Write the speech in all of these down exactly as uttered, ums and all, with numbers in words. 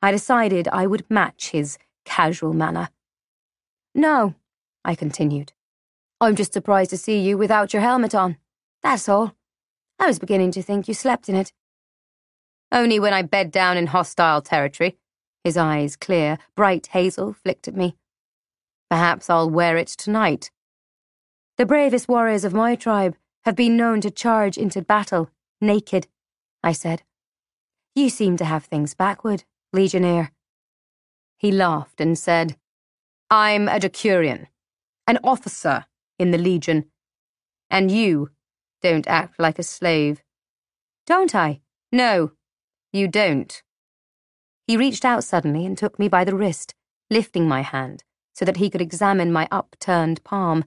I decided I would match his casual manner. "No," I continued. "I'm just surprised to see you without your helmet on. That's all. I was beginning to think you slept in it." "Only when I bed down in hostile territory." His eyes, clear, bright hazel, flicked at me. "Perhaps I'll wear it tonight." "The bravest warriors of my tribe have been known to charge into battle naked," I said. "You seem to have things backward, Legionnaire." He laughed and said, "I'm a Decurion, an officer in the Legion, and you don't act like a slave." "Don't I?" "No, you don't." He reached out suddenly and took me by the wrist, lifting my hand so that he could examine my upturned palm.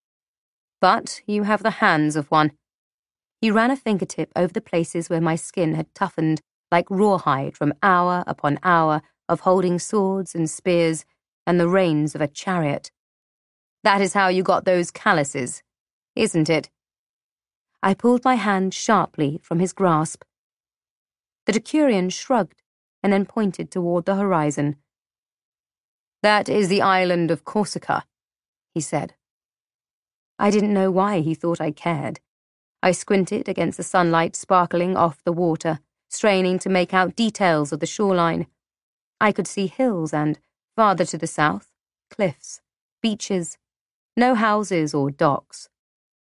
"But you have the hands of one." He ran a fingertip over the places where my skin had toughened like rawhide from hour upon hour of holding swords and spears and the reins of a chariot. "That is how you got those calluses, isn't it?" I pulled my hand sharply from his grasp. The Decurion shrugged and then pointed toward the horizon. "That is the island of Corsica," he said. I didn't know why he thought I cared. I squinted against the sunlight sparkling off the water, straining to make out details of the shoreline. I could see hills and, farther to the south, cliffs, beaches, no houses or docks.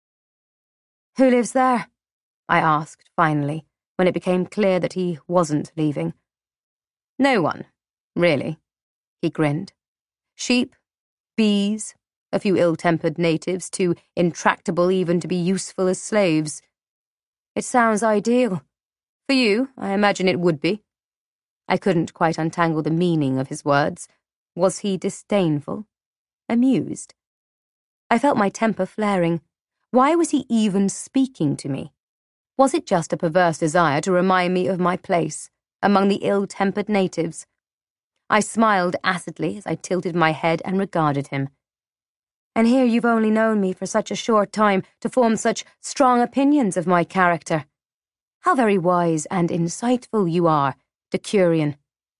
"Who lives there?" I asked, finally, when it became clear that he wasn't leaving. "No one, really," he grinned. "Sheep, bees, a few ill-tempered natives, too intractable even to be useful as slaves." "It sounds ideal. For you, I imagine it would be." I couldn't quite untangle the meaning of his words. Was he disdainful? Amused? I felt my temper flaring. Why was he even speaking to me? Was it just a perverse desire to remind me of my place among the ill-tempered natives? I smiled acidly as I tilted my head and regarded him. "And here you've only known me for such a short time to form such strong opinions of my character. How very wise and insightful you are, Decurion."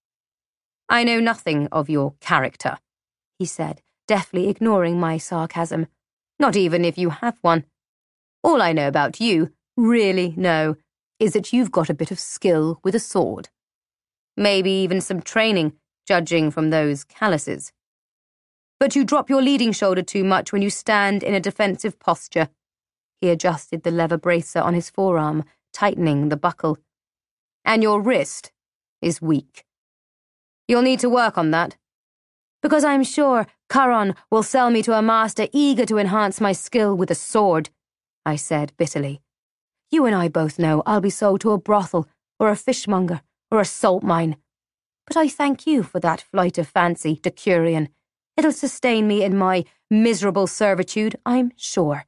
"I know nothing of your character," he said, deftly ignoring my sarcasm. "Not even if you have one. All I know about you, really know, is that you've got a bit of skill with a sword. Maybe even some training, judging from those calluses. But you drop your leading shoulder too much when you stand in a defensive posture." He adjusted the leather bracer on his forearm, tightening the buckle. "And your wrist is weak. You'll need to work on that." "Because I'm sure Charon will sell me to a master eager to enhance my skill with a sword," I said bitterly. "You and I both know I'll be sold to a brothel, or a fishmonger, or a salt mine. But I thank you for that flight of fancy, Decurion. It'll sustain me in my miserable servitude, I'm sure."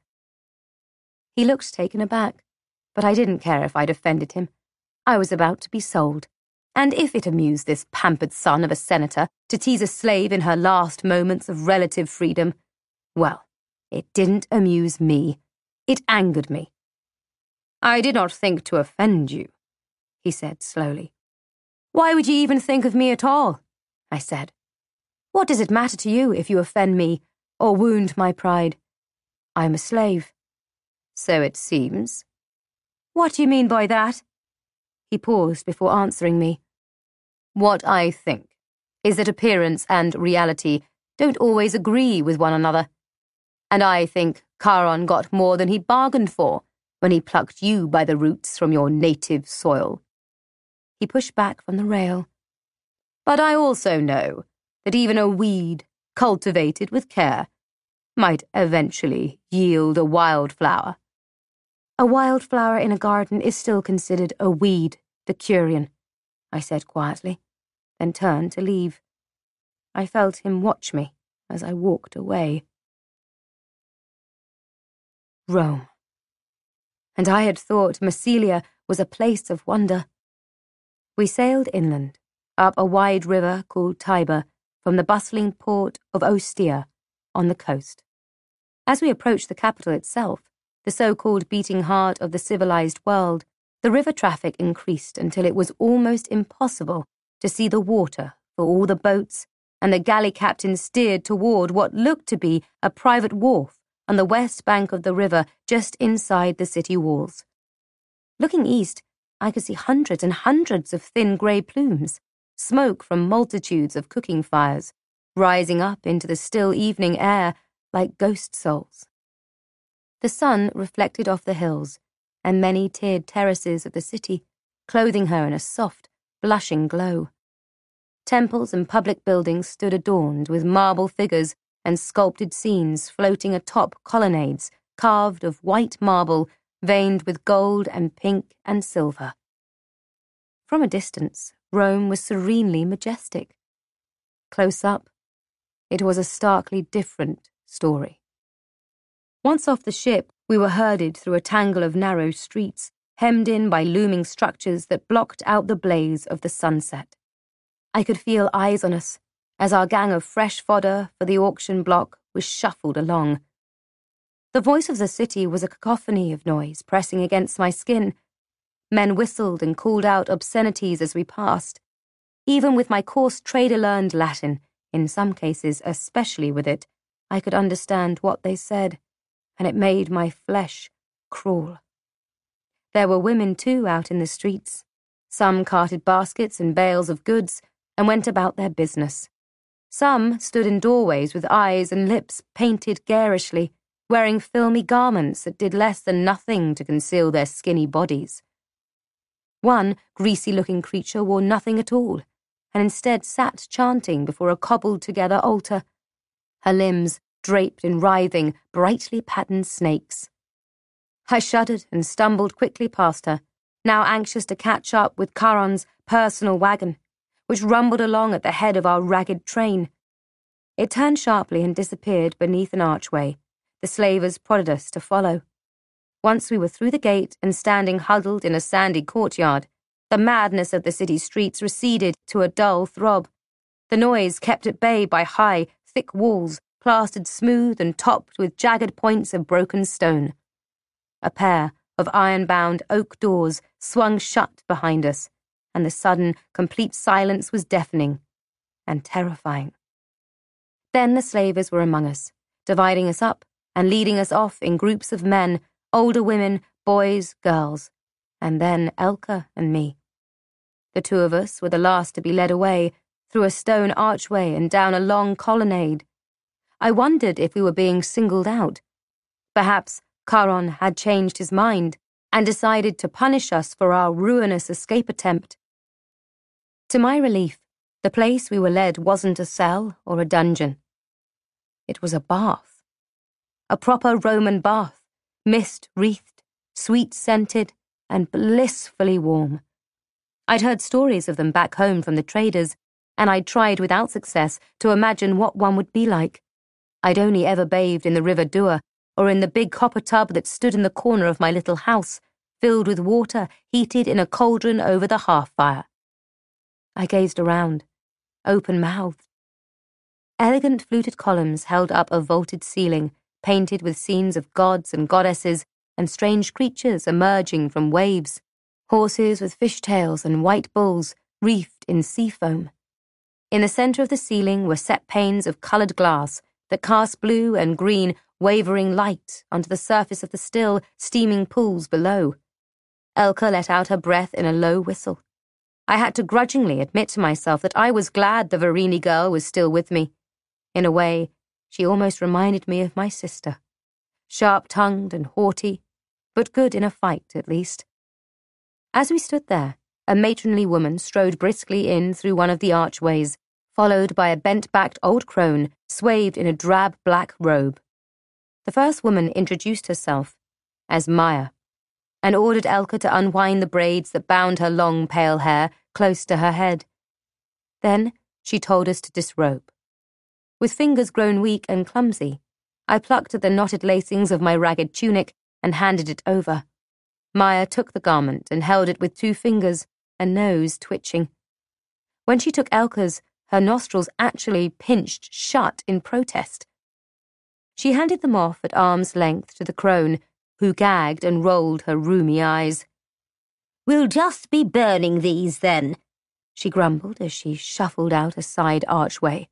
He looked taken aback, but I didn't care if I'd offended him. I was about to be sold, and if it amused this pampered son of a senator to tease a slave in her last moments of relative freedom, well, it didn't amuse me. It angered me. "I did not think to offend you," he said slowly. "Why would you even think of me at all?" I said. "What does it matter to you if you offend me or wound my pride? I'm a slave." "So it seems." "What do you mean by that?" He paused before answering me. "What I think is that appearance and reality don't always agree with one another. And I think Charon got more than he bargained for when he plucked you by the roots from your native soil." He pushed back from the rail. "But I also know that even a weed, cultivated with care, might eventually yield a wildflower." "A wildflower in a garden is still considered a weed, Decurion," I said quietly, then turned to leave. I felt him watch me as I walked away. Rome. And I had thought Massilia was a place of wonder. We sailed inland, up a wide river called Tiber, from the bustling port of Ostia on the coast. As we approached the capital itself, the so-called beating heart of the civilized world, the river traffic increased until it was almost impossible to see the water for all the boats, and the galley captain steered toward what looked to be a private wharf on the west bank of the river just inside the city walls. Looking east, I could see hundreds and hundreds of thin grey plumes, smoke from multitudes of cooking fires, rising up into the still evening air like ghost souls. The sun reflected off the hills and many tiered terraces of the city, clothing her in a soft, blushing glow. Temples and public buildings stood adorned with marble figures and sculpted scenes floating atop colonnades carved of white marble veined with gold and pink and silver. From a distance, Rome was serenely majestic. Close up, it was a starkly different story. Once off the ship, we were herded through a tangle of narrow streets, hemmed in by looming structures that blocked out the blaze of the sunset. I could feel eyes on us as our gang of fresh fodder for the auction block was shuffled along. The voice of the city was a cacophony of noise pressing against my skin. Men whistled and called out obscenities as we passed. Even with my coarse trader-learned Latin, in some cases especially with it, I could understand what they said, and it made my flesh crawl. There were women, too, out in the streets. Some carted baskets and bales of goods and went about their business. Some stood in doorways with eyes and lips painted garishly, wearing filmy garments that did less than nothing to conceal their skinny bodies. One greasy-looking creature wore nothing at all, and instead sat chanting before a cobbled-together altar, her limbs draped in writhing, brightly patterned snakes. I shuddered and stumbled quickly past her, now anxious to catch up with Charon's personal wagon, which rumbled along at the head of our ragged train. It turned sharply and disappeared beneath an archway. The slavers prodded us to follow. Once we were through the gate and standing huddled in a sandy courtyard, the madness of the city streets receded to a dull throb. The noise kept at bay by high, thick walls, plastered smooth and topped with jagged points of broken stone. A pair of iron-bound oak doors swung shut behind us, and the sudden, complete silence was deafening and terrifying. Then the slavers were among us, dividing us up and leading us off in groups of men, older women, boys, girls, and then Elka and me. The two of us were the last to be led away, through a stone archway and down a long colonnade. I wondered if we were being singled out. Perhaps Charon had changed his mind and decided to punish us for our ruinous escape attempt. To my relief, the place we were led wasn't a cell or a dungeon. It was a bath. A proper Roman bath, mist-wreathed, sweet-scented, and blissfully warm. I'd heard stories of them back home from the traders, and I'd tried without success to imagine what one would be like. I'd only ever bathed in the River Dua, or in the big copper tub that stood in the corner of my little house, filled with water heated in a cauldron over the hearth-fire. I gazed around, open-mouthed. Elegant fluted columns held up a vaulted ceiling, painted with scenes of gods and goddesses and strange creatures emerging from waves, horses with fishtails and white bulls reefed in sea foam. In the centre of the ceiling were set panes of coloured glass that cast blue and green wavering light onto the surface of the still, steaming pools below. Elka let out her breath in a low whistle. I had to grudgingly admit to myself that I was glad the Verini girl was still with me. In a way, she almost reminded me of my sister. Sharp-tongued and haughty, but good in a fight, at least. As we stood there, a matronly woman strode briskly in through one of the archways, followed by a bent-backed old crone swathed in a drab black robe. The first woman introduced herself as Maya, and ordered Elka to unwind the braids that bound her long pale hair close to her head. Then she told us to disrobe. With fingers grown weak and clumsy, I plucked at the knotted lacings of my ragged tunic and handed it over. Maya took the garment and held it with two fingers, a nose twitching. When she took Elka's, her nostrils actually pinched shut in protest. She handed them off at arm's length to the crone, who gagged and rolled her rheumy eyes. "We'll just be burning these, then," she grumbled as she shuffled out a side archway.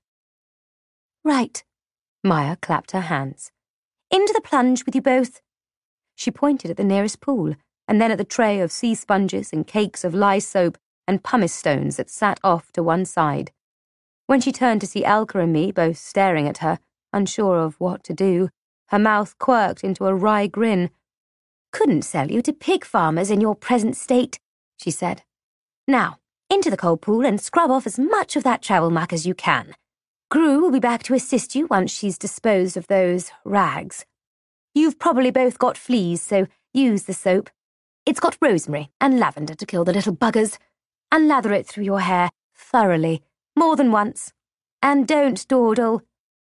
Right. Maya clapped her hands. Into the plunge with you both. She pointed at the nearest pool, and then at the tray of sea sponges and cakes of lye soap and pumice stones that sat off to one side. When she turned to see Elka and me both staring at her, unsure of what to do, her mouth quirked into a wry grin. Couldn't sell you to pig farmers in your present state, she said. Now, into the cold pool and scrub off as much of that travel muck as you can. Gru will be back to assist you once she's disposed of those rags. You've probably both got fleas, so use the soap. It's got rosemary and lavender to kill the little buggers, and lather it through your hair thoroughly, more than once. And don't dawdle.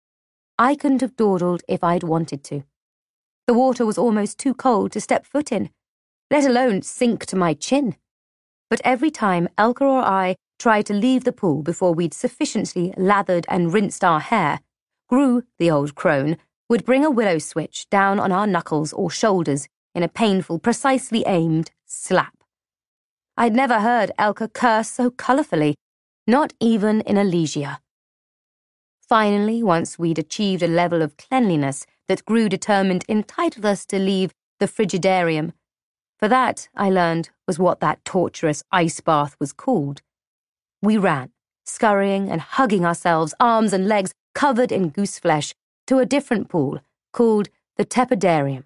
I couldn't have dawdled if I'd wanted to. The water was almost too cold to step foot in, let alone sink to my chin. But every time Elka or I tried to leave the pool before we'd sufficiently lathered and rinsed our hair, Gru, the old crone, would bring a willow switch down on our knuckles or shoulders in a painful, precisely aimed slap. I'd never heard Elka curse so colourfully, not even in Elysia. Finally, once we'd achieved a level of cleanliness that Gru determined entitled us to leave the frigidarium, for that, I learned, was what that torturous ice bath was called, we ran, scurrying and hugging ourselves, arms and legs covered in goose flesh, to a different pool called the tepidarium.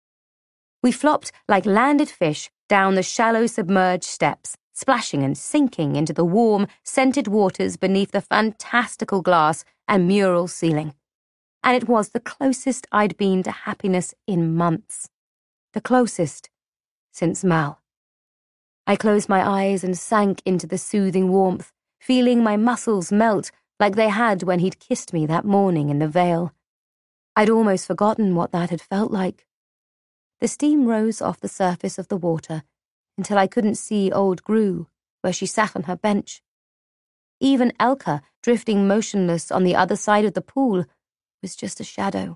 We flopped like landed fish down the shallow submerged steps, splashing and sinking into the warm, scented waters beneath the fantastical glass and mural ceiling. And it was the closest I'd been to happiness in months. The closest since Mal. I closed my eyes and sank into the soothing warmth, feeling my muscles melt like they had when he'd kissed me that morning in the Vale. I'd almost forgotten what that had felt like. The steam rose off the surface of the water until I couldn't see old Gru, where she sat on her bench. Even Elka, drifting motionless on the other side of the pool, was just a shadow.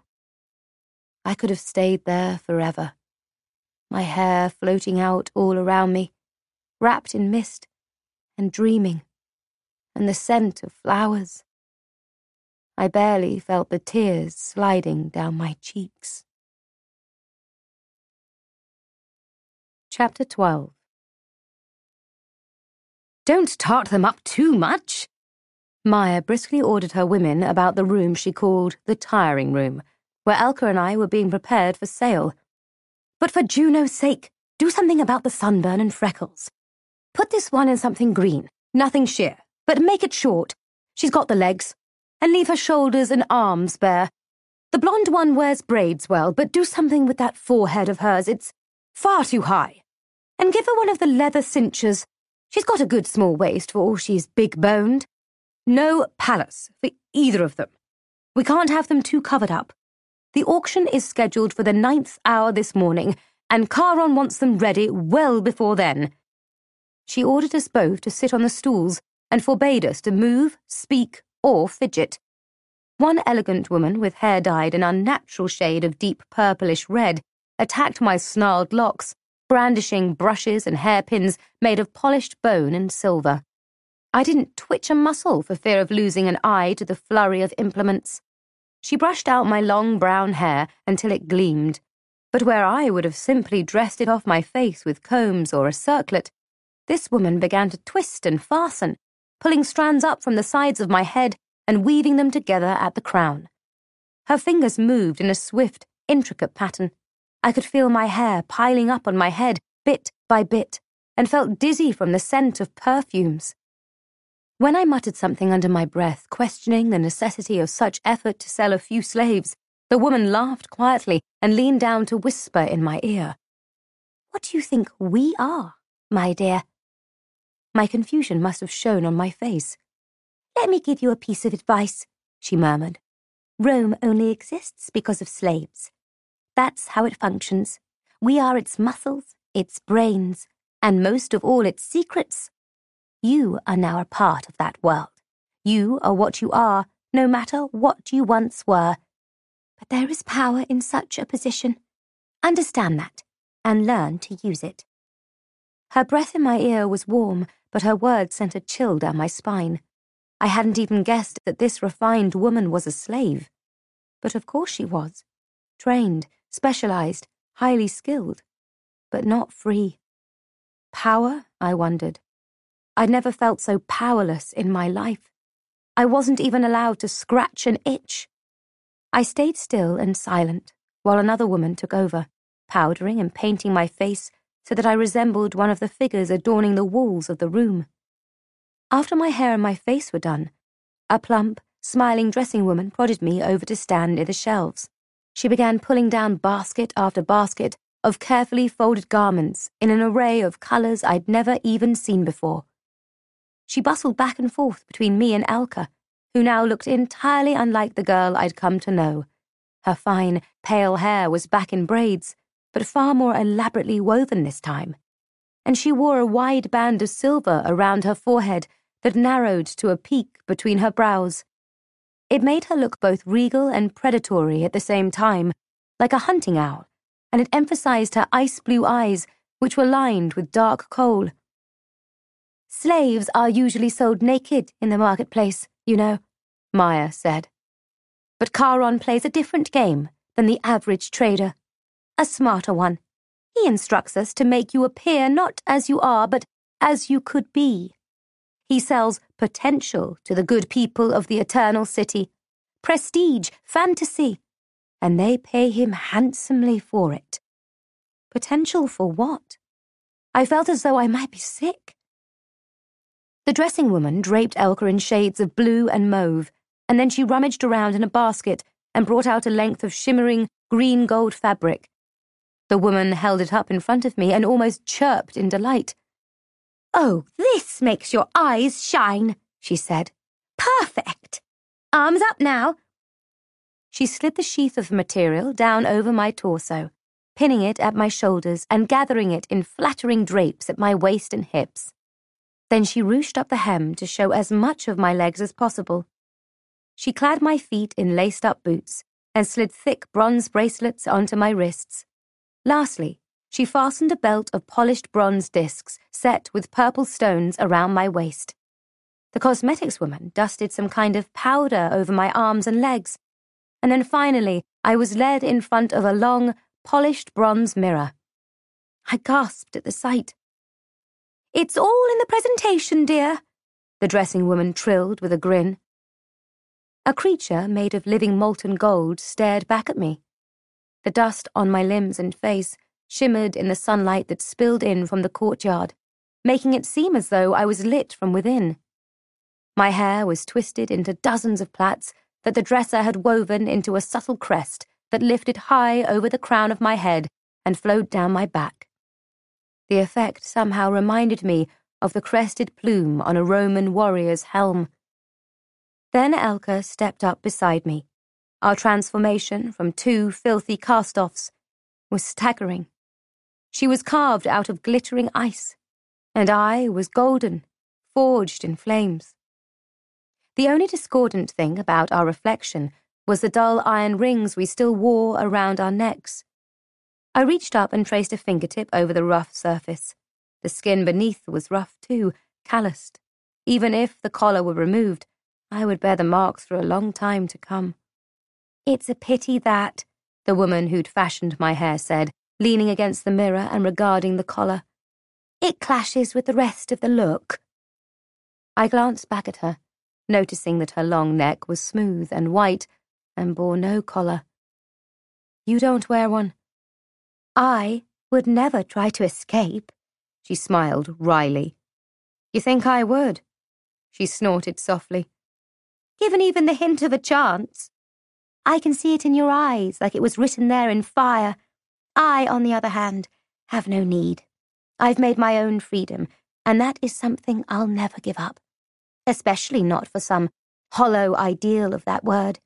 I could have stayed there forever, my hair floating out all around me, wrapped in mist and dreaming, and the scent of flowers. I barely felt the tears sliding down my cheeks. Chapter twelve. Don't tart them up too much. Maya briskly ordered her women about the room she called the tiring room, where Elka and I were being prepared for sail. But for Juno's sake, do something about the sunburn and freckles. Put this one in something green, nothing sheer, but make it short. She's got the legs. And leave her shoulders and arms bare. The blonde one wears braids well, but do something with that forehead of hers. It's far too high. And give her one of the leather cinchers. She's got a good small waist for all she's big-boned. No palace for either of them. We can't have them too covered up. The auction is scheduled for the ninth hour this morning, and Charon wants them ready well before then. She ordered us both to sit on the stools and forbade us to move, speak, or fidget. One elegant woman with hair dyed an unnatural shade of deep purplish red attacked my snarled locks, brandishing brushes and hairpins made of polished bone and silver. I didn't twitch a muscle for fear of losing an eye to the flurry of implements. She brushed out my long brown hair until it gleamed, but where I would have simply dressed it off my face with combs or a circlet, this woman began to twist and fasten, pulling strands up from the sides of my head and weaving them together at the crown. Her fingers moved in a swift, intricate pattern. I could feel my hair piling up on my head bit by bit and felt dizzy from the scent of perfumes. When I muttered something under my breath, questioning the necessity of such effort to sell a few slaves, the woman laughed quietly and leaned down to whisper in my ear. What do you think we are, my dear? My confusion must have shown on my face. Let me give you a piece of advice, she murmured. Rome only exists because of slaves. That's how it functions. We are its muscles, its brains, and most of all its secrets. You are now a part of that world. You are what you are, no matter what you once were. But there is power in such a position. Understand that, and learn to use it. Her breath in my ear was warm, but her words sent a chill down my spine. I hadn't even guessed that this refined woman was a slave. But of course she was. Trained, specialized, highly skilled, but not free. Power, I wondered. I'd never felt so powerless in my life. I wasn't even allowed to scratch an itch. I stayed still and silent while another woman took over, powdering and painting my face so that I resembled one of the figures adorning the walls of the room. After my hair and my face were done, a plump, smiling dressing woman prodded me over to stand near the shelves. She began pulling down basket after basket of carefully folded garments in an array of colours I'd never even seen before. She bustled back and forth between me and Elka, who now looked entirely unlike the girl I'd come to know. Her fine, pale hair was back in braids, but far more elaborately woven this time, and she wore a wide band of silver around her forehead that narrowed to a peak between her brows. It made her look both regal and predatory at the same time, like a hunting owl, and it emphasized her ice-blue eyes, which were lined with dark kohl. "Slaves are usually sold naked in the marketplace, you know," Maya said. "But Charon plays a different game than the average trader. A smarter one. He instructs us to make you appear not as you are, but as you could be. He sells potential to the good people of the Eternal City, prestige, fantasy, and they pay him handsomely for it." Potential for what? I felt as though I might be sick. The dressing woman draped Elka in shades of blue and mauve, and then she rummaged around in a basket and brought out a length of shimmering green-gold fabric. The woman held it up in front of me and almost chirped in delight. "Oh, this makes your eyes shine," she said. "Perfect! Arms up now." She slid the sheath of the material down over my torso, pinning it at my shoulders and gathering it in flattering drapes at my waist and hips. Then she ruched up the hem to show as much of my legs as possible. She clad my feet in laced-up boots and slid thick bronze bracelets onto my wrists. Lastly, she fastened a belt of polished bronze discs set with purple stones around my waist. The cosmetics woman dusted some kind of powder over my arms and legs, and then finally I was led in front of a long, polished bronze mirror. I gasped at the sight. "It's all in the presentation, dear," the dressing woman trilled with a grin. A creature made of living molten gold stared back at me. The dust on my limbs and face shimmered in the sunlight that spilled in from the courtyard, making it seem as though I was lit from within. My hair was twisted into dozens of plaits that the dresser had woven into a subtle crest that lifted high over the crown of my head and flowed down my back. The effect somehow reminded me of the crested plume on a Roman warrior's helm. Then Elka stepped up beside me. Our transformation from two filthy cast-offs was staggering. She was carved out of glittering ice, and I was golden, forged in flames. The only discordant thing about our reflection was the dull iron rings we still wore around our necks. I reached up and traced a fingertip over the rough surface. The skin beneath was rough too, calloused. Even if the collar were removed, I would bear the marks for a long time to come. "It's a pity that," the woman who'd fashioned my hair said, leaning against the mirror and regarding the collar. "It clashes with the rest of the look." I glanced back at her, noticing that her long neck was smooth and white and bore no collar. "You don't wear one?" "I would never try to escape," she smiled wryly. "You think I would?" She snorted softly. "Given even the hint of a chance. I can see it in your eyes like it was written there in fire. I, on the other hand, have no need. I've made my own freedom, and that is something I'll never give up. Especially not for some hollow ideal of that word."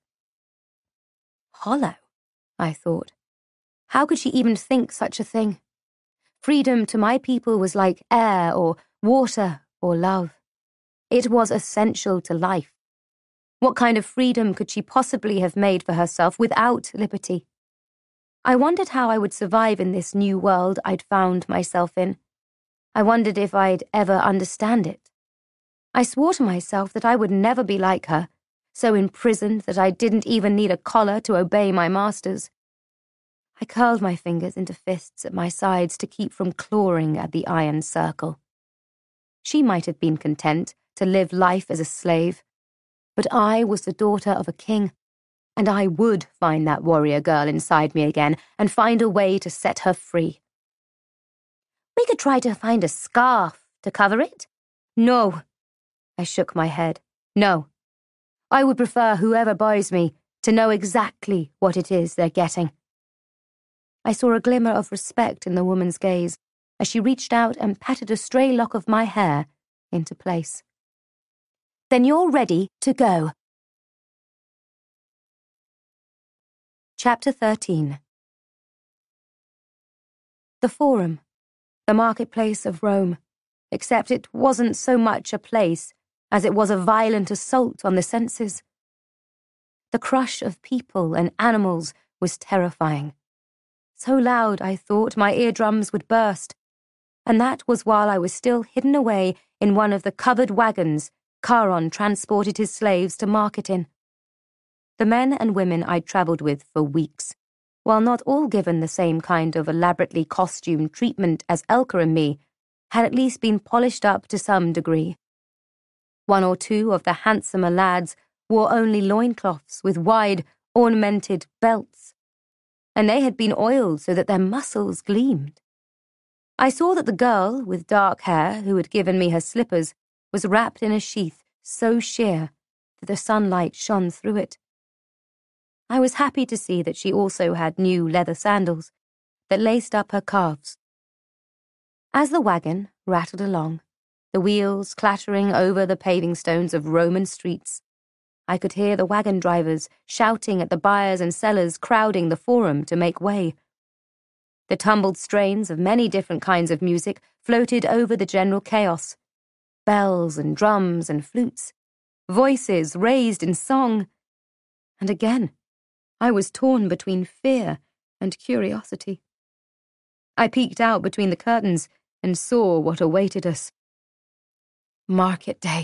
Hollow, I thought. How could she even think such a thing? Freedom to my people was like air or water or love. It was essential to life. What kind of freedom could she possibly have made for herself without liberty? I wondered how I would survive in this new world I'd found myself in. I wondered if I'd ever understand it. I swore to myself that I would never be like her, so imprisoned that I didn't even need a collar to obey my masters. I curled my fingers into fists at my sides to keep from clawing at the iron circle. She might have been content to live life as a slave, but I was the daughter of a king, and I would find that warrior girl inside me again and find a way to set her free. We could try to find a scarf to cover it. No. I shook my head. No. I would prefer whoever buys me to know exactly what it is they're getting. I saw a glimmer of respect in the woman's gaze as she reached out and patted a stray lock of my hair into place. Then you're ready to go. Chapter thirteen. The Forum, the marketplace of Rome, except it wasn't so much a place as it was a violent assault on the senses. The crush of people and animals was terrifying. So loud, I thought, my eardrums would burst, and that was while I was still hidden away in one of the covered wagons Charon transported his slaves to market in. The men and women I'd travelled with for weeks, while not all given the same kind of elaborately costumed treatment as Elka and me, had at least been polished up to some degree. One or two of the handsomer lads wore only loincloths with wide, ornamented belts, and they had been oiled so that their muscles gleamed. I saw that the girl with dark hair who had given me her slippers was wrapped in a sheath so sheer that the sunlight shone through it. I was happy to see that she also had new leather sandals that laced up her calves. As the wagon rattled along, the wheels clattering over the paving stones of Roman streets, I could hear the wagon drivers shouting at the buyers and sellers crowding the Forum to make way. The tumbled strains of many different kinds of music floated over the general chaos. Bells and drums and flutes, voices raised in song. And again, I was torn between fear and curiosity. I peeked out between the curtains and saw what awaited us. Market day.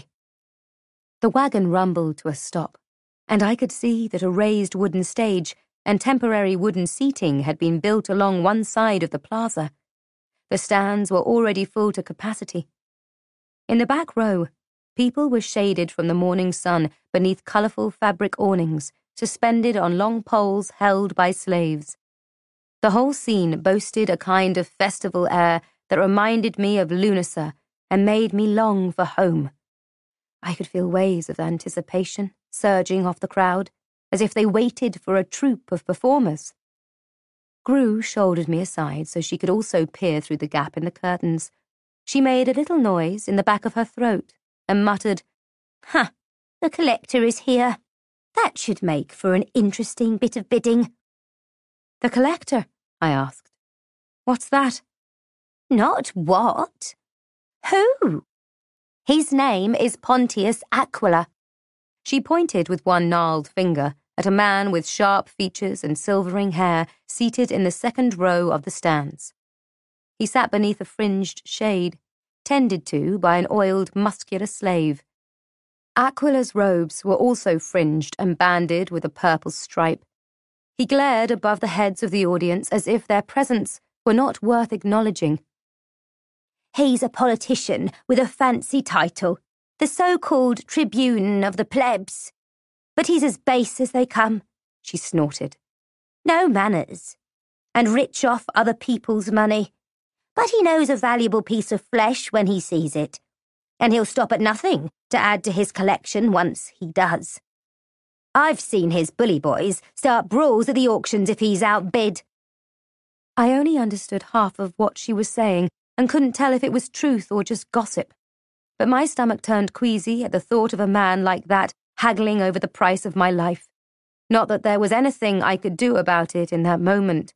The wagon rumbled to a stop, and I could see that a raised wooden stage and temporary wooden seating had been built along one side of the plaza. The stands were already full to capacity. In the back row, people were shaded from the morning sun beneath colourful fabric awnings suspended on long poles held by slaves. The whole scene boasted a kind of festival air that reminded me of Lunasa and made me long for home. I could feel waves of anticipation surging off the crowd, as if they waited for a troupe of performers. Gru shouldered me aside so she could also peer through the gap in the curtains. She made a little noise in the back of her throat and muttered, "Ha, the collector is here. That should make for an interesting bit of bidding." "The collector?" I asked. "What's that?" "Not what? Who? His name is Pontius Aquila." She pointed with one gnarled finger at a man with sharp features and silvering hair seated in the second row of the stands. He sat beneath a fringed shade, tended to by an oiled, muscular slave. Aquila's robes were also fringed and banded with a purple stripe. He glared above the heads of the audience as if their presence were not worth acknowledging. "He's a politician with a fancy title, the so-called tribune of the plebs. But he's as base as they come," she snorted. "No manners, and rich off other people's money. But he knows a valuable piece of flesh when he sees it, and he'll stop at nothing to add to his collection once he does. I've seen his bully boys start brawls at the auctions if he's outbid." I only understood half of what she was saying and couldn't tell if it was truth or just gossip. But my stomach turned queasy at the thought of a man like that haggling over the price of my life. Not that there was anything I could do about it in that moment.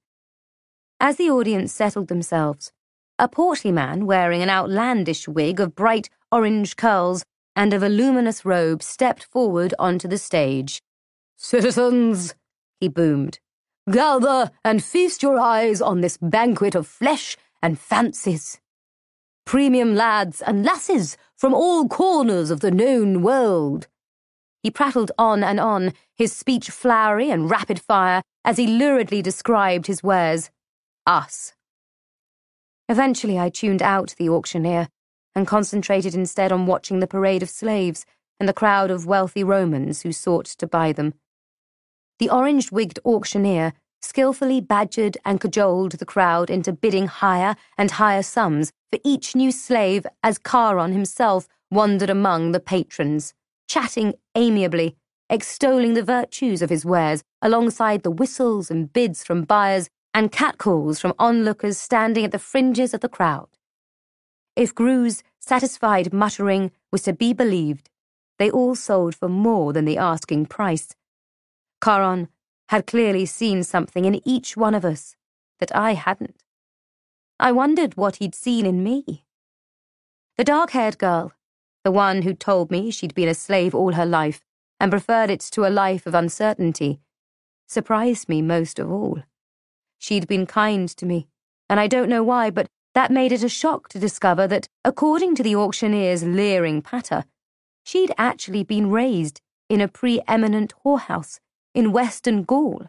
As the audience settled themselves, a portly man wearing an outlandish wig of bright orange curls and a voluminous robe stepped forward onto the stage. "Citizens," he boomed, "gather and feast your eyes on this banquet of flesh and fancies." premium lads and lasses from all corners of the known world. He prattled on and on, his speech flowery and rapid-fire as he luridly described his wares. Us. Eventually I tuned out the auctioneer and concentrated instead on watching the parade of slaves and the crowd of wealthy Romans who sought to buy them. The orange-wigged auctioneer skillfully badgered and cajoled the crowd into bidding higher and higher sums for each new slave as Charon himself wandered among the patrons, chatting amiably, extolling the virtues of his wares alongside the whistles and bids from buyers and catcalls from onlookers standing at the fringes of the crowd. If Gru's satisfied muttering was to be believed, they all sold for more than the asking price. Charon had clearly seen something in each one of us that I hadn't. I wondered what he'd seen in me. The dark-haired girl, the one who'd told me she'd been a slave all her life and preferred it to a life of uncertainty, surprised me most of all. She'd been kind to me, and I don't know why, but that made it a shock to discover that, according to the auctioneer's leering patter, she'd actually been raised in a pre-eminent whorehouse in Western Gaul.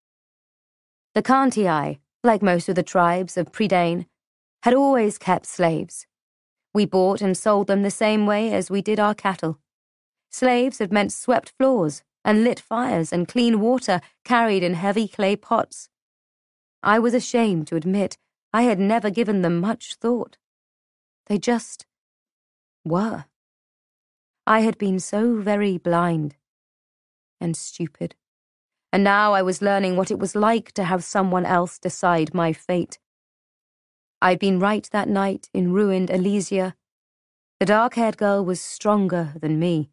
The Cantii, like most of the tribes of Prydain, had always kept slaves. We bought and sold them the same way as we did our cattle. Slaves had meant swept floors and lit fires and clean water carried in heavy clay pots. I was ashamed to admit I had never given them much thought. They just were. I had been so very blind and stupid, and now I was learning what it was like to have someone else decide my fate. I'd been right that night in ruined Elysia. The dark-haired girl was stronger than me.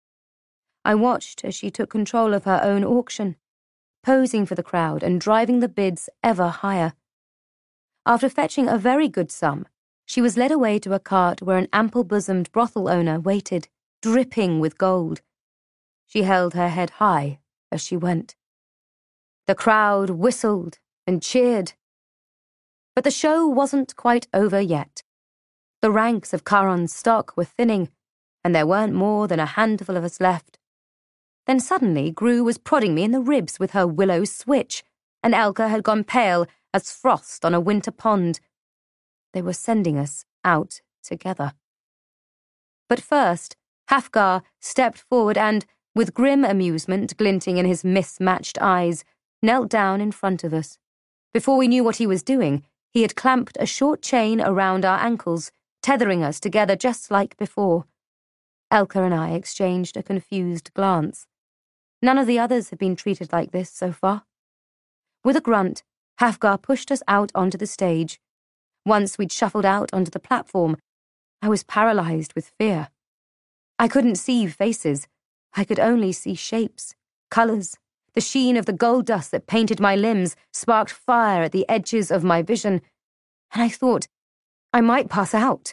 I watched as she took control of her own auction, posing for the crowd and driving the bids ever higher. After fetching a very good sum, she was led away to a cart where an ample-bosomed brothel owner waited, dripping with gold. She held her head high as she went. The crowd whistled and cheered. But the show wasn't quite over yet. The ranks of Charon's stock were thinning, and there weren't more than a handful of us left. Then suddenly Gru was prodding me in the ribs with her willow switch, and Elka had gone pale as frost on a winter pond. They were sending us out together. But first, Hafgar stepped forward and, with grim amusement glinting in his mismatched eyes, knelt down in front of us. Before we knew what he was doing, he had clamped a short chain around our ankles, tethering us together just like before. Elka and I exchanged a confused glance. None of the others had been treated like this so far. With a grunt, Hafgar pushed us out onto the stage. Once we'd shuffled out onto the platform, I was paralyzed with fear. I couldn't see faces. I could only see shapes, colors. The sheen of the gold dust that painted my limbs sparked fire at the edges of my vision, and I thought I might pass out.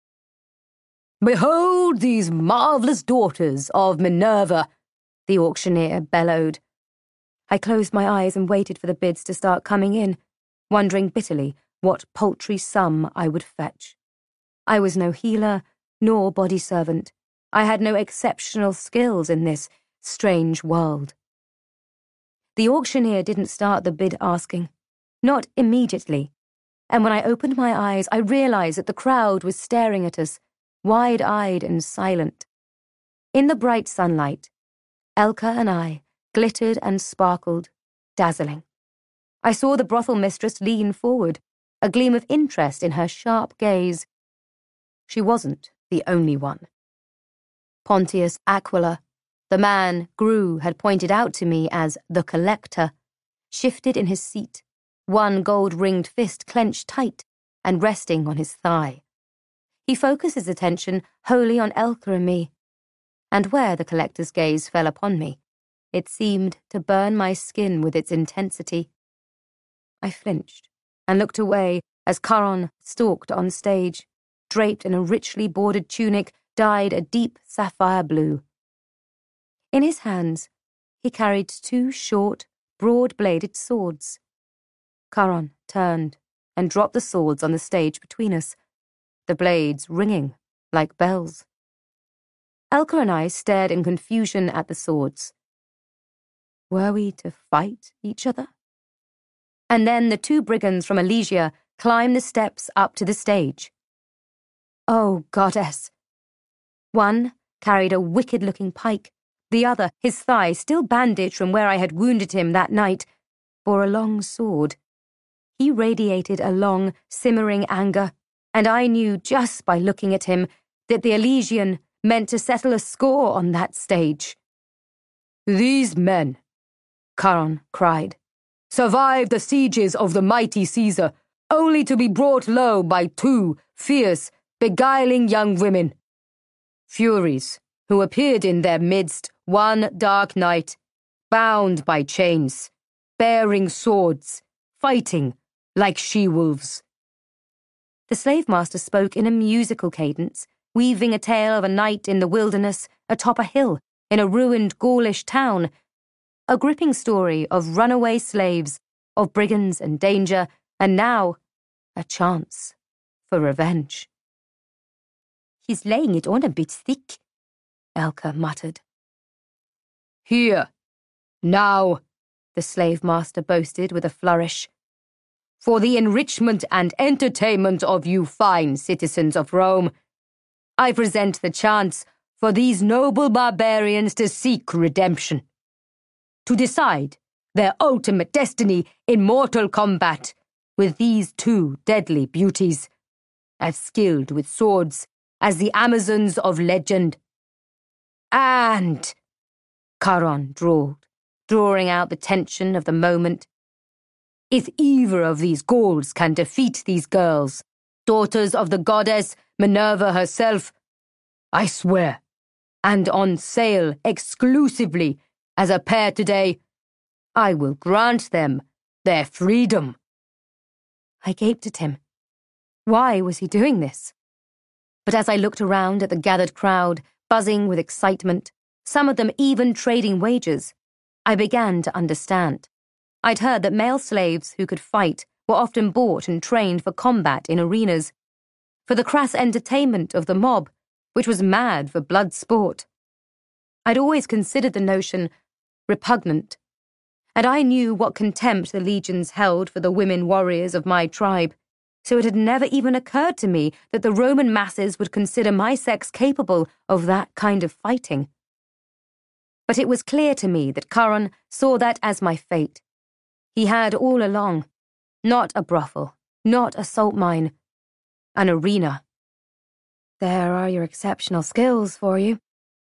"Behold these marvelous daughters of Minerva," the auctioneer bellowed. I closed my eyes and waited for the bids to start coming in, wondering bitterly what paltry sum I would fetch. I was no healer nor body servant. I had no exceptional skills in this strange world. The auctioneer didn't start the bid asking, not immediately, and when I opened my eyes, I realized that the crowd was staring at us, wide-eyed and silent. In the bright sunlight, Elka and I glittered and sparkled, dazzling. I saw the brothel mistress lean forward, a gleam of interest in her sharp gaze. She wasn't the only one. Pontius Aquila, the man Gru had pointed out to me as the collector, shifted in his seat, one gold-ringed fist clenched tight and resting on his thigh. He focused his attention wholly on Elka and me, and where the collector's gaze fell upon me, it seemed to burn my skin with its intensity. I flinched and looked away as Charon stalked on stage, draped in a richly bordered tunic dyed a deep sapphire blue. In his hands, he carried two short, broad-bladed swords. Charon turned and dropped the swords on the stage between us, the blades ringing like bells. Elka and I stared in confusion at the swords. Were we to fight each other? And then the two brigands from Elysia climbed the steps up to the stage. Oh, goddess! One carried a wicked-looking pike. The other, his thigh still bandaged from where I had wounded him that night, bore a long sword. He radiated a long, simmering anger, and I knew just by looking at him that the Elysian meant to settle a score on that stage. "These men," Charon cried, "survived the sieges of the mighty Caesar, only to be brought low by two fierce, beguiling young women. Furies who appeared in their midst one dark night, bound by chains, bearing swords, fighting like she-wolves." The slave master spoke in a musical cadence, weaving a tale of a night in the wilderness, atop a hill, in a ruined Gaulish town, a gripping story of runaway slaves, of brigands and danger, and now, a chance for revenge. "He's laying it on a bit thick," Elka muttered. "Here, now," the slave master boasted with a flourish, "for the enrichment and entertainment of you fine citizens of Rome, I present the chance for these noble barbarians to seek redemption, to decide their ultimate destiny in mortal combat with these two deadly beauties, as skilled with swords as the Amazons of legend. And," Charon drawled, drawing out the tension of the moment, "if either of these Gauls can defeat these girls, daughters of the goddess Minerva herself, I swear, and on sale exclusively as a pair today, I will grant them their freedom." I gaped at him. Why was he doing this? But as I looked around at the gathered crowd, buzzing with excitement, some of them even trading wagers, I began to understand. I'd heard that male slaves who could fight were often bought and trained for combat in arenas, for the crass entertainment of the mob, which was mad for blood sport. I'd always considered the notion repugnant, and I knew what contempt the legions held for the women warriors of my tribe, so it had never even occurred to me that the Roman masses would consider my sex capable of that kind of fighting. But it was clear to me that Charon saw that as my fate. He had all along. Not a brothel, not a salt mine, an arena. "There are your exceptional skills for you."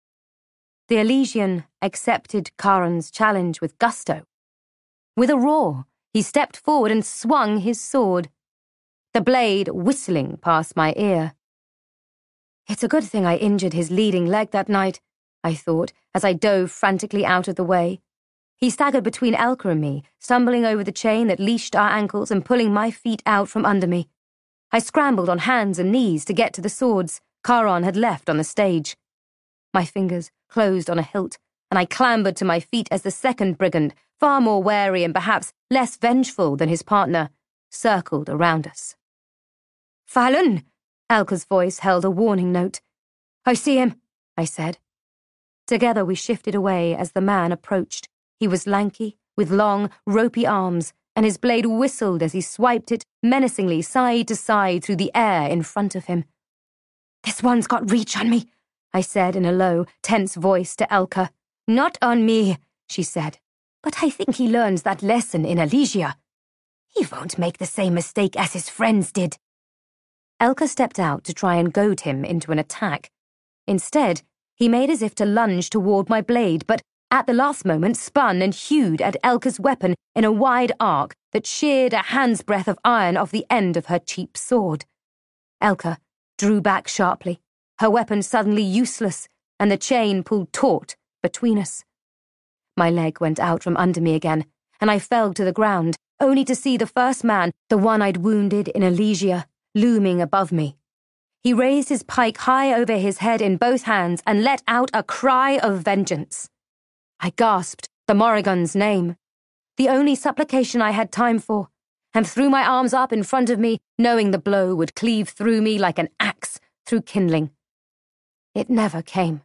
The Elysian accepted Charon's challenge with gusto. With a roar, he stepped forward and swung his sword, the blade whistling past my ear. It's a good thing I injured his leading leg that night, I thought, as I dove frantically out of the way. He staggered between Elka and me, stumbling over the chain that leashed our ankles and pulling my feet out from under me. I scrambled on hands and knees to get to the swords Charon had left on the stage. My fingers closed on a hilt, and I clambered to my feet as the second brigand, far more wary and perhaps less vengeful than his partner, circled around us. "Fallon!" Elka's voice held a warning note. "I see him," I said. Together we shifted away as the man approached. He was lanky, with long, ropey arms, and his blade whistled as he swiped it menacingly side to side through the air in front of him. "This one's got reach on me," I said in a low, tense voice to Elka. "Not on me," she said. "But I think he learns that lesson in Elysia. He won't make the same mistake as his friends did." Elka stepped out to try and goad him into an attack. Instead, he made as if to lunge toward my blade, but at the last moment spun and hewed at Elka's weapon in a wide arc that sheared a hand's breadth of iron off the end of her cheap sword. Elka drew back sharply, her weapon suddenly useless, and the chain pulled taut between us. My leg went out from under me again, and I fell to the ground, only to see the first man, the one I'd wounded in Elysia, looming above me. He raised his pike high over his head in both hands and let out a cry of vengeance. I gasped the Morrigan's name, the only supplication I had time for, and threw my arms up in front of me, knowing the blow would cleave through me like an axe through kindling. It never came.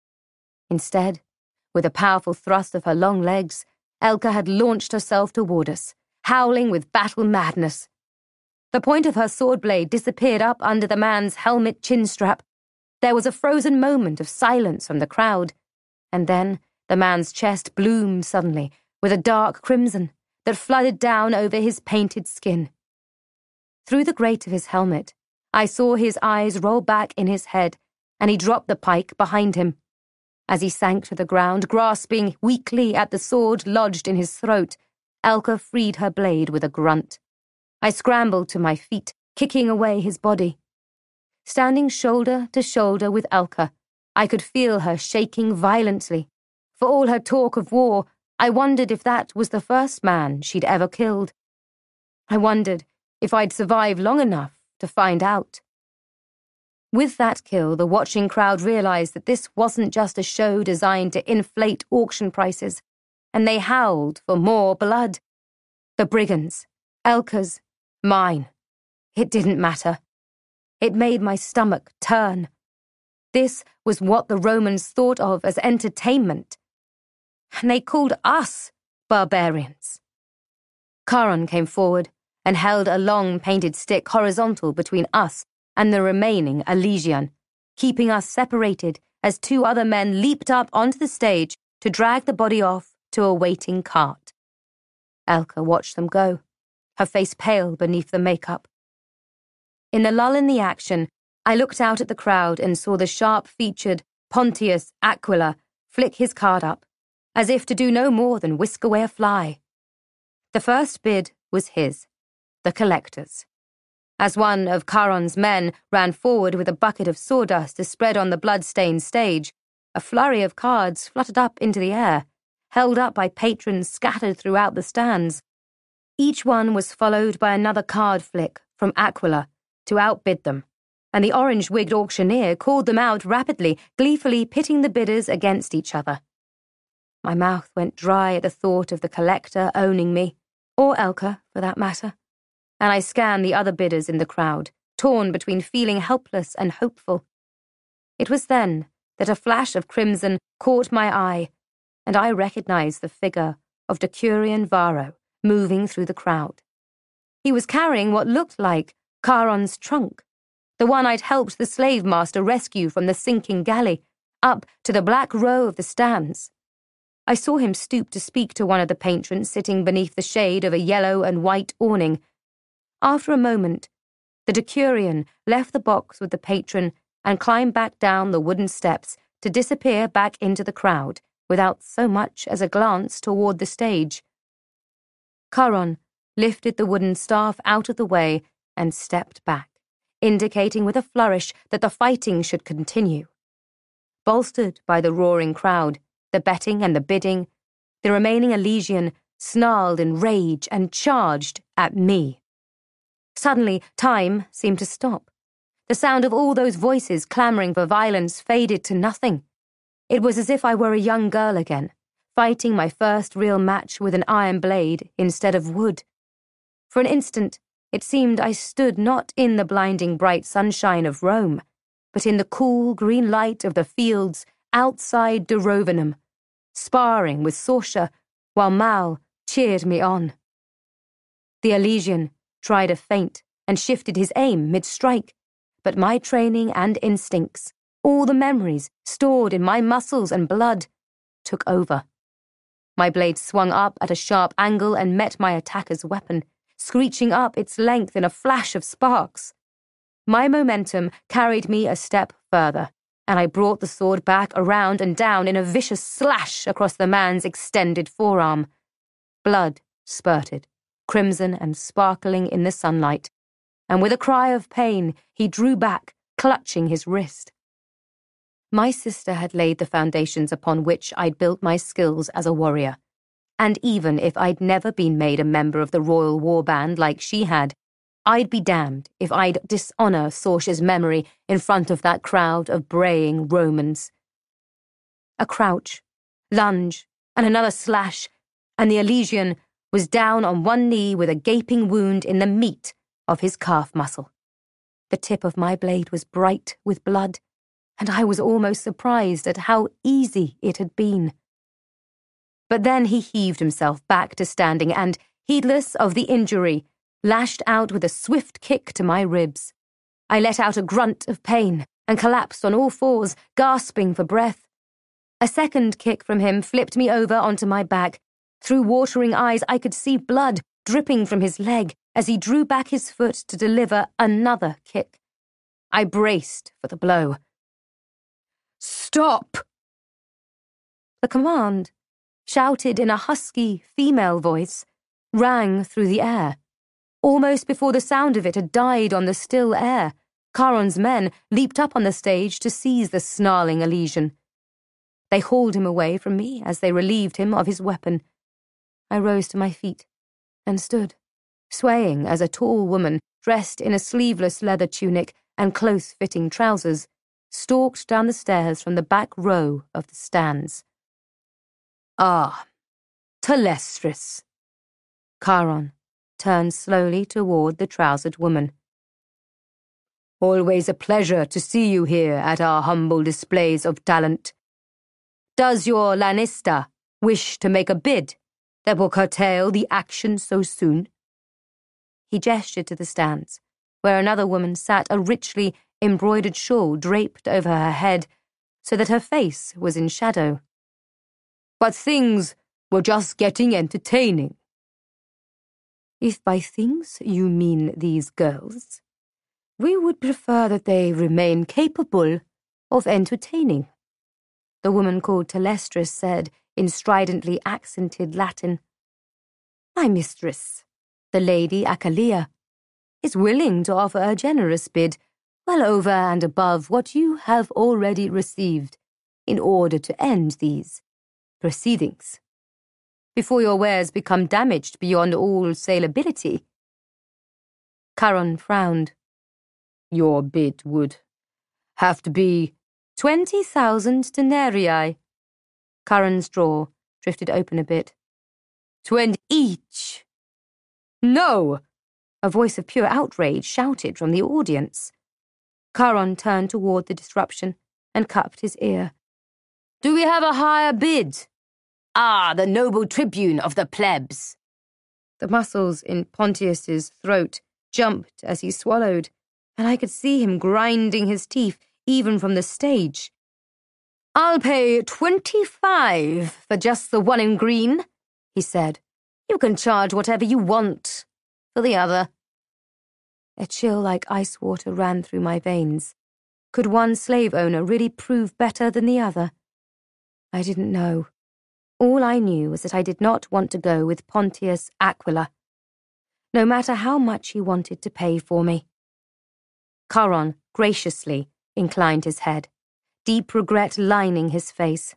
Instead, with a powerful thrust of her long legs, Elka had launched herself toward us, howling with battle madness. The point of her sword blade disappeared up under the man's helmet chin strap. There was a frozen moment of silence from the crowd, and then the man's chest bloomed suddenly with a dark crimson that flooded down over his painted skin. Through the grate of his helmet, I saw his eyes roll back in his head, and he dropped the pike behind him. As he sank to the ground, grasping weakly at the sword lodged in his throat, Elka freed her blade with a grunt. I scrambled to my feet, kicking away his body. Standing shoulder to shoulder with Elka, I could feel her shaking violently. For all her talk of war, I wondered if that was the first man she'd ever killed. I wondered if I'd survive long enough to find out. With that kill, the watching crowd realized that this wasn't just a show designed to inflate auction prices, and they howled for more blood. The brigands, Elka's, mine. It didn't matter. It made my stomach turn. This was what the Romans thought of as entertainment. And they called us barbarians. Charon came forward and held a long painted stick horizontal between us and the remaining Elysian, keeping us separated as two other men leaped up onto the stage to drag the body off to a waiting cart. Elka watched them go, her face pale beneath the makeup. In the lull in the action, I looked out at the crowd and saw the sharp-featured Pontius Aquila flick his card up, as if to do no more than whisk away a fly. The first bid was his, the collector's. As one of Charon's men ran forward with a bucket of sawdust to spread on the blood-stained stage, a flurry of cards fluttered up into the air, held up by patrons scattered throughout the stands. Each one was followed by another card flick from Aquila to outbid them, and the orange-wigged auctioneer called them out rapidly, gleefully pitting the bidders against each other. My mouth went dry at the thought of the collector owning me, or Elka, for that matter, and I scanned the other bidders in the crowd, torn between feeling helpless and hopeful. It was then that a flash of crimson caught my eye, and I recognized the figure of Decurion Varro moving through the crowd. He was carrying what looked like Charon's trunk, the one I'd helped the slave master rescue from the sinking galley, up to the black row of the stands. I saw him stoop to speak to one of the patrons sitting beneath the shade of a yellow and white awning. After a moment, the Decurion left the box with the patron and climbed back down the wooden steps to disappear back into the crowd without so much as a glance toward the stage. Charon lifted the wooden staff out of the way and stepped back, indicating with a flourish that the fighting should continue. Bolstered by the roaring crowd, the betting and the bidding, the remaining Elysian snarled in rage and charged at me. Suddenly, time seemed to stop. The sound of all those voices clamoring for violence faded to nothing. It was as if I were a young girl again, fighting my first real match with an iron blade instead of wood. For an instant, it seemed I stood not in the blinding bright sunshine of Rome, but in the cool green light of the fields outside Durovenum, sparring with Sorsha, while Mal cheered me on. The Elysian tried a feint and shifted his aim mid-strike, but my training and instincts, all the memories stored in my muscles and blood, took over. My blade swung up at a sharp angle and met my attacker's weapon, screeching up its length in a flash of sparks. My momentum carried me a step further, and I brought the sword back around and down in a vicious slash across the man's extended forearm. Blood spurted, crimson and sparkling in the sunlight, and with a cry of pain, he drew back, clutching his wrist. My sister had laid the foundations upon which I'd built my skills as a warrior, and even if I'd never been made a member of the Royal War Band like she had, I'd be damned if I'd dishonor Sorsha's memory in front of that crowd of braying Romans. A crouch, lunge, and another slash, and the Elysian was down on one knee with a gaping wound in the meat of his calf muscle. The tip of my blade was bright with blood, and I was almost surprised at how easy it had been. But then he heaved himself back to standing and, heedless of the injury, lashed out with a swift kick to my ribs. I let out a grunt of pain and collapsed on all fours, gasping for breath. A second kick from him flipped me over onto my back. Through watering eyes, I could see blood dripping from his leg as he drew back his foot to deliver another kick. I braced for the blow. "Stop!" The command, shouted in a husky female voice, rang through the air. Almost before the sound of it had died on the still air, Charon's men leaped up on the stage to seize the snarling Elysian. They hauled him away from me as they relieved him of his weapon. I rose to my feet and stood, swaying as a tall woman, dressed in a sleeveless leather tunic and close-fitting trousers, stalked down the stairs from the back row of the stands. "Ah, Thalestris." Charon turned slowly toward the trousered woman. "Always a pleasure to see you here at our humble displays of talent. Does your Lanista wish to make a bid that will curtail the action so soon?" He gestured to the stands, where another woman sat, a richly embroidered shawl draped over her head so that her face was in shadow. "But things were just getting entertaining." "If by things you mean these girls, we would prefer that they remain capable of entertaining," the woman called Thalestris said in stridently accented Latin. "My mistress, the Lady Achalia, is willing to offer a generous bid, well over and above what you have already received, in order to end these proceedings, before your wares become damaged beyond all saleability." Charon frowned. "Your bid would have to be twenty thousand denarii." Charon's jaw drifted open a bit. "Twenty each." "No!" A voice of pure outrage shouted from the audience. Charon turned toward the disruption and cupped his ear. "Do we have a higher bid? Ah, the noble tribune of the plebs." The muscles in Pontius's throat jumped as he swallowed, and I could see him grinding his teeth even from the stage. "I'll pay twenty-five for just the one in green," he said. "You can charge whatever you want for the other." A chill like ice water ran through my veins. Could one slave owner really prove better than the other? I didn't know. All I knew was that I did not want to go with Pontius Aquila, no matter how much he wanted to pay for me. Charon graciously inclined his head, deep regret lining his face.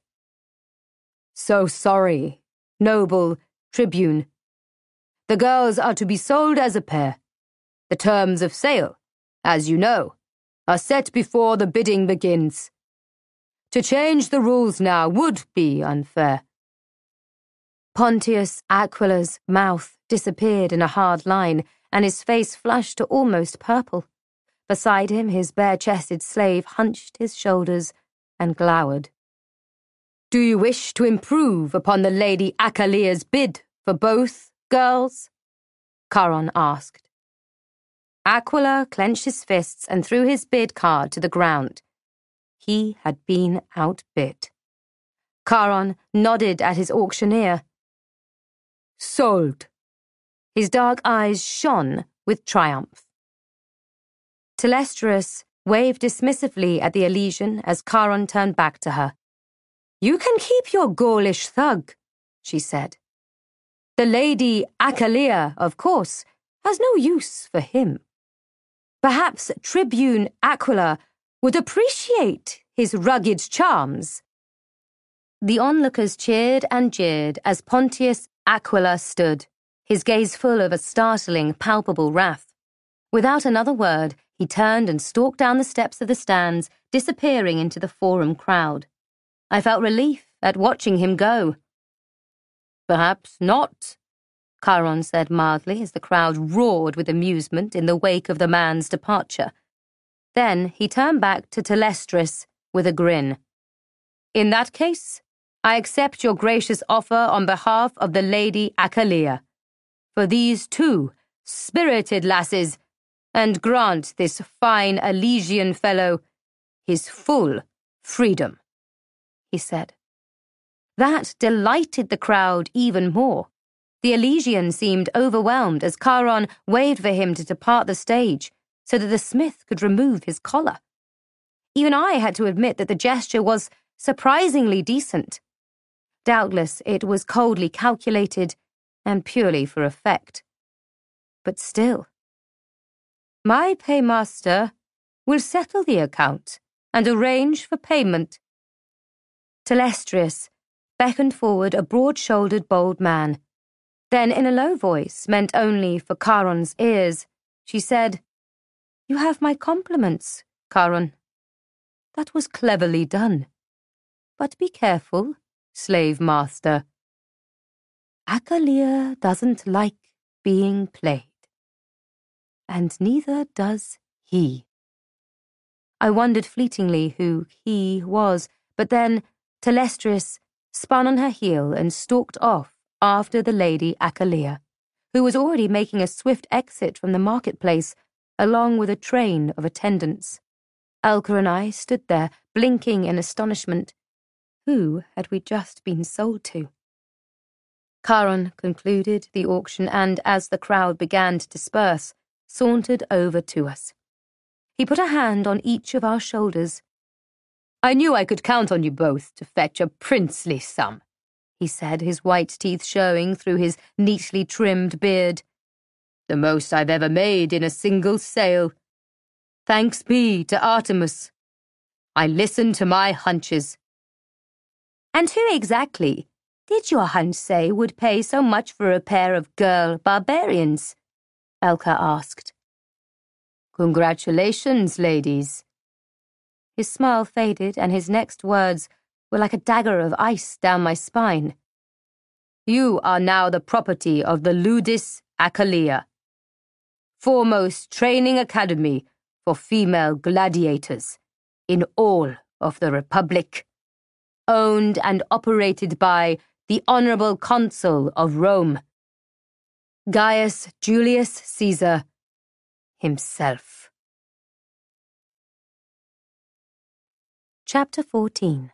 "So sorry, noble tribune. The girls are to be sold as a pair. The terms of sale, as you know, are set before the bidding begins. To change the rules now would be unfair." Pontius Aquila's mouth disappeared in a hard line, and his face flushed to almost purple. Beside him, his bare-chested slave hunched his shoulders and glowered. "Do you wish to improve upon the Lady Achalia's bid for both girls?" Charon asked. Aquila clenched his fists and threw his bid card to the ground. He had been outbid. Charon nodded at his auctioneer. "Sold." His dark eyes shone with triumph. Thalestris waved dismissively at the Elysian as Charon turned back to her. "You can keep your Gaulish thug," she said. "The Lady Achalia, of course, has no use for him. Perhaps Tribune Aquila would appreciate his rugged charms." The onlookers cheered and jeered as Pontius Aquila stood, his gaze full of a startling, palpable wrath. Without another word, he turned and stalked down the steps of the stands, disappearing into the forum crowd. I felt relief at watching him go. "Perhaps not," Charon said mildly as the crowd roared with amusement in the wake of the man's departure. Then he turned back to Telestris with a grin. In that case, I accept your gracious offer on behalf of the Lady Achalia, for these two spirited lasses, and grant this fine Elysian fellow his full freedom, he said. That delighted the crowd even more. The Elysian seemed overwhelmed as Charon waved for him to depart the stage so that the smith could remove his collar. Even I had to admit that the gesture was surprisingly decent. Doubtless it was coldly calculated and purely for effect. But still, my paymaster will settle the account and arrange for payment. Telestrius beckoned forward a broad-shouldered, bold man. Then, in a low voice, meant only for Charon's ears, she said, You have my compliments, Charon. That was cleverly done. But be careful, slave master. Achalia doesn't like being played. And neither does he. I wondered fleetingly who he was, but then Telestrius spun on her heel and stalked off after the Lady Achalia, who was already making a swift exit from the marketplace, along with a train of attendants. Elka and I stood there, blinking in astonishment. Who had we just been sold to? Charon concluded the auction and, as the crowd began to disperse, sauntered over to us. He put a hand on each of our shoulders. I knew I could count on you both to fetch a princely sum, he said, his white teeth showing through his neatly trimmed beard. The most I've ever made in a single sale. Thanks be to Artemis. I listened to my hunches. And who exactly did your hunch say would pay so much for a pair of girl barbarians? Elka asked. Congratulations, ladies. His smile faded, and his next words were like a dagger of ice down my spine. You are now the property of the Ludus Achalia, foremost training academy for female gladiators in all of the Republic, owned and operated by the Honorable Consul of Rome, Gaius Julius Caesar himself. Chapter fourteen.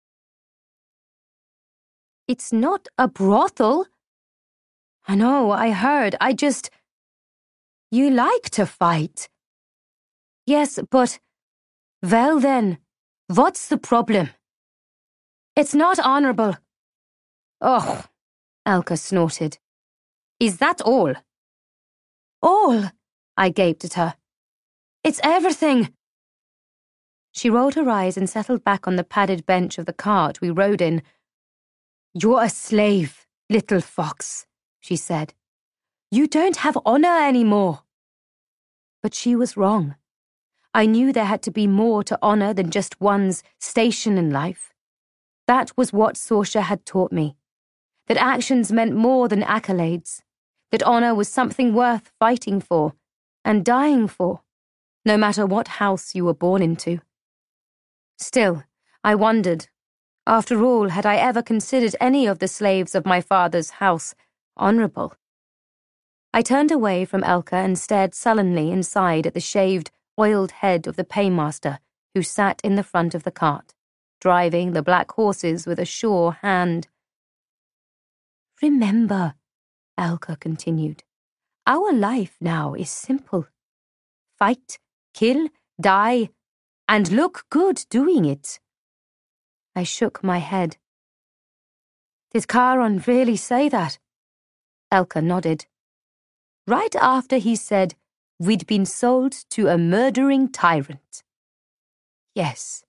It's not a brothel. I know, I heard, I just... You like to fight. Yes, but... Well then, what's the problem? It's not honorable. Oh, Elka snorted. Is that all? All? I gaped at her. It's everything. She rolled her eyes and settled back on the padded bench of the cart we rode in. You're a slave, little fox, she said. You don't have honor anymore. But she was wrong. I knew there had to be more to honor than just one's station in life. That was what Sorsha had taught me. That actions meant more than accolades. That honor was something worth fighting for and dying for, no matter what house you were born into. Still, I wondered, after all, had I ever considered any of the slaves of my father's house honorable? I turned away from Elka and stared sullenly inside at the shaved, oiled head of the paymaster who sat in the front of the cart, driving the black horses with a sure hand. Remember, Elka continued, our life now is simple. Fight, kill, die, and look good doing it. I shook my head. Did Charon really say that? Elka nodded. Right after he said we'd been sold to a murdering tyrant. Yes.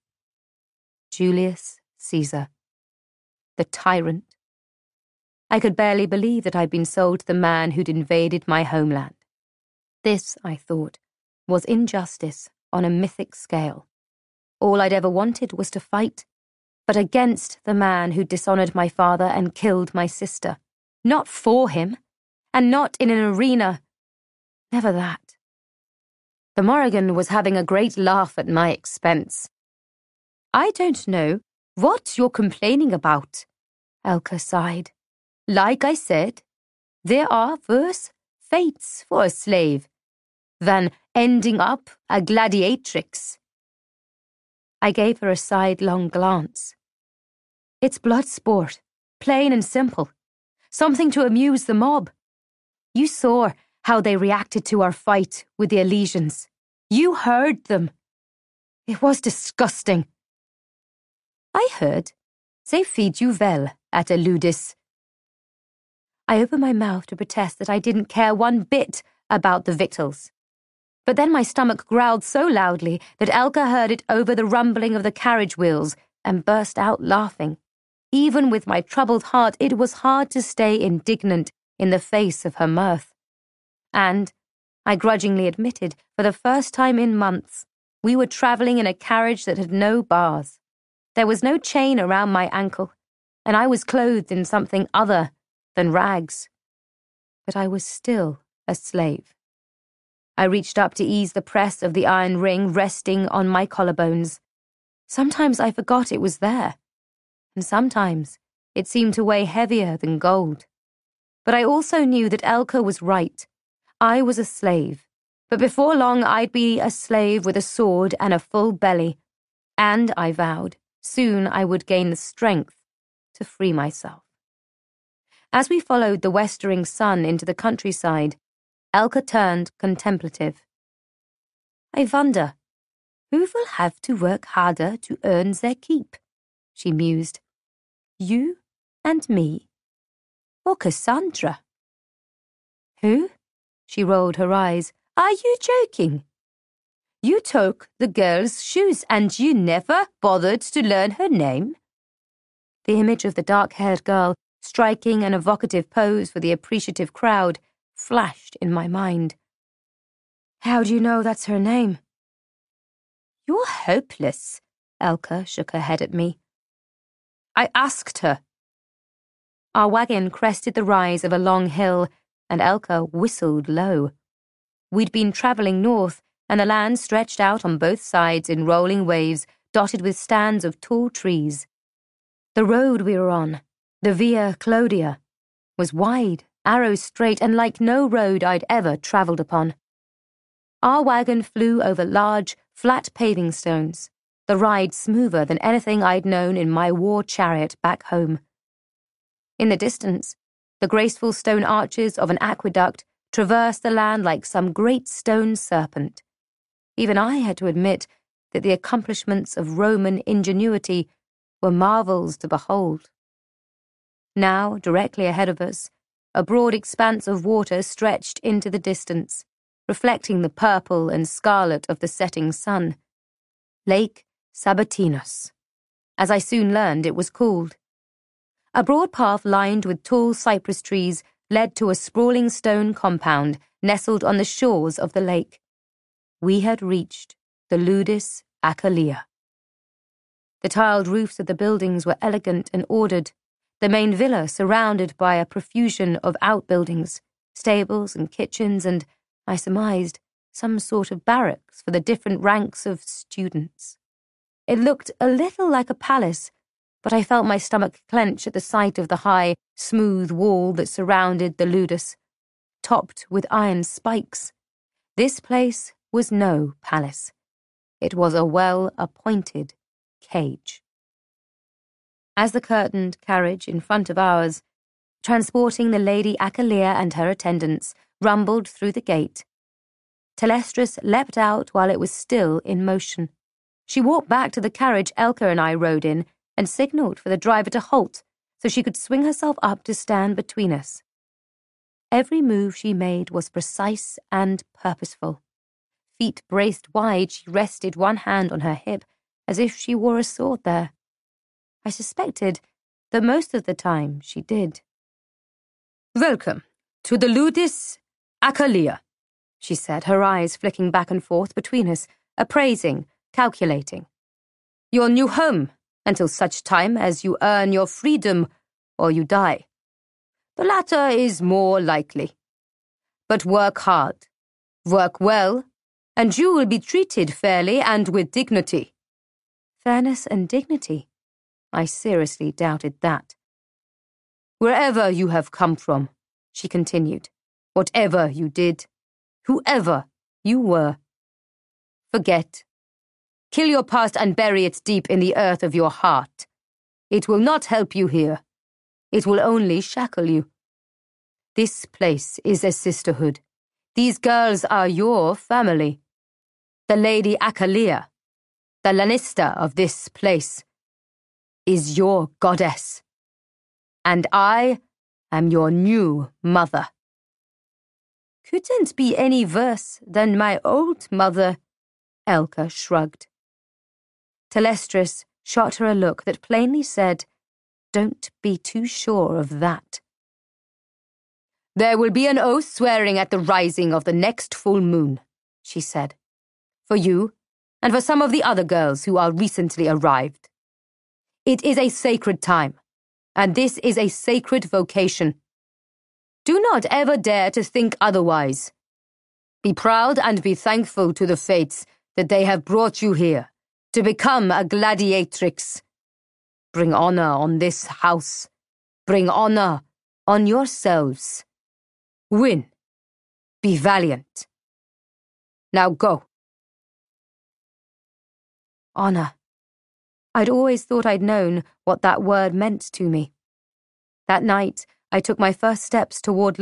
Julius Caesar. The tyrant. I could barely believe that I'd been sold to the man who'd invaded my homeland. This, I thought, was injustice on a mythic scale. All I'd ever wanted was to fight, but against the man who dishonored my father and killed my sister. Not for him, and not in an arena. Never that. The Morrigan was having a great laugh at my expense. I don't know what you're complaining about, Elka sighed. Like I said, there are worse fates for a slave than ending up a gladiatrix. I gave her a sidelong glance. It's blood sport, plain and simple. Something to amuse the mob. You saw how they reacted to our fight with the Elysians. You heard them. It was disgusting. I heard they feed you well at a ludus. I opened my mouth to protest that I didn't care one bit about the victuals. But then my stomach growled so loudly that Elka heard it over the rumbling of the carriage wheels and burst out laughing. Even with my troubled heart, it was hard to stay indignant in the face of her mirth. And, I grudgingly admitted, for the first time in months, we were travelling in a carriage that had no bars. There was no chain around my ankle, and I was clothed in something other than rags. But I was still a slave. I reached up to ease the press of the iron ring resting on my collarbones. Sometimes I forgot it was there, and sometimes it seemed to weigh heavier than gold. But I also knew that Elka was right. I was a slave, but before long I'd be a slave with a sword and a full belly, and, I vowed, soon I would gain the strength to free myself. As we followed the westering sun into the countryside, Elka turned contemplative. I wonder, who will have to work harder to earn their keep? She mused. You and me? Or Cassandra? Who? She rolled her eyes. Are you joking? You took the girl's shoes and you never bothered to learn her name? The image of the dark-haired girl, striking an evocative pose for the appreciative crowd, flashed in my mind. How do you know that's her name? You're hopeless, Elka shook her head at me. I asked her. Our wagon crested the rise of a long hill, and Elka whistled low. We'd been travelling north, and the land stretched out on both sides in rolling waves dotted with stands of tall trees. The road we were on, the Via Claudia, was wide, arrow straight, and like no road I'd ever travelled upon. Our wagon flew over large, flat paving stones, the ride smoother than anything I'd known in my war chariot back home. In the distance, the graceful stone arches of an aqueduct traversed the land like some great stone serpent. Even I had to admit that the accomplishments of Roman ingenuity were marvels to behold. Now, directly ahead of us, a broad expanse of water stretched into the distance, reflecting the purple and scarlet of the setting sun. Lake Sabatinos. As I soon learned, it was called. A broad path lined with tall cypress trees led to a sprawling stone compound nestled on the shores of the lake. We had reached the Ludus Achalia. The tiled roofs of the buildings were elegant and ordered, the main villa surrounded by a profusion of outbuildings, stables and kitchens and, I surmised, some sort of barracks for the different ranks of students. It looked a little like a palace, but I felt my stomach clench at the sight of the high, smooth wall that surrounded the ludus, topped with iron spikes. This place was no palace. It was a well-appointed cage. As the curtained carriage in front of ours, transporting the Lady Achalia and her attendants, rumbled through the gate, Telestris leapt out while it was still in motion. She walked back to the carriage Elka and I rode in and signalled for the driver to halt so she could swing herself up to stand between us. Every move she made was precise and purposeful. Feet braced wide, she rested one hand on her hip as if she wore a sword there. I suspected that most of the time she did. Welcome to the Ludus Achalia, she said, her eyes flicking back and forth between us, appraising, calculating. Your new home, until such time as you earn your freedom or you die. The latter is more likely, But work hard, work well, and you will be treated fairly and with dignity. Fairness and dignity? I seriously doubted that. Wherever you have come from, she continued, whatever you did, whoever you were, forget. Kill your past and bury it deep in the earth of your heart. It will not help you here. It will only shackle you. This place is a sisterhood. These girls are your family. The Lady Akalia, the Lannister of this place, is your goddess. And I am your new mother. Couldn't be any worse than my old mother, Elka shrugged. Telestris shot her a look that plainly said, don't be too sure of that. There will be an oath swearing at the rising of the next full moon, she said, for you and for some of the other girls who are recently arrived. It is a sacred time, and this is a sacred vocation. Do not ever dare to think otherwise. Be proud and be thankful to the fates that they have brought you here to become a gladiatrix. Bring honor on this house. Bring honor on yourselves. Win. Be valiant. Now go. Honor. I'd always thought I'd known what that word meant to me. That night, I took my first steps toward